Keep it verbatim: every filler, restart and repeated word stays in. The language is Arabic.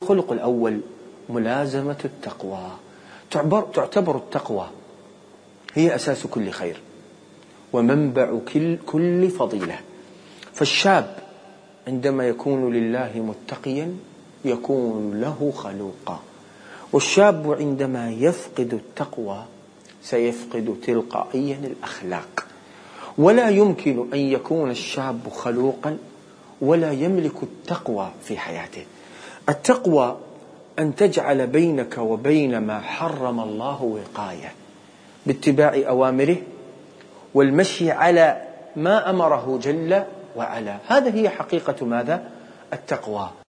الخلق الأول ملازمة التقوى. تعتبر التقوى هي أساس كل خير ومنبع كل فضيلة. فالشاب عندما يكون لله متقيا يكون له خلوقا، والشاب عندما يفقد التقوى سيفقد تلقائيا الأخلاق. ولا يمكن أن يكون الشاب خلوقا ولا يملك التقوى في حياته. التقوى أن تجعل بينك وبين ما حرم الله وقاية باتباع أوامره والمشي على ما أمره جل وعلا. هذا هي حقيقة ماذا؟ التقوى.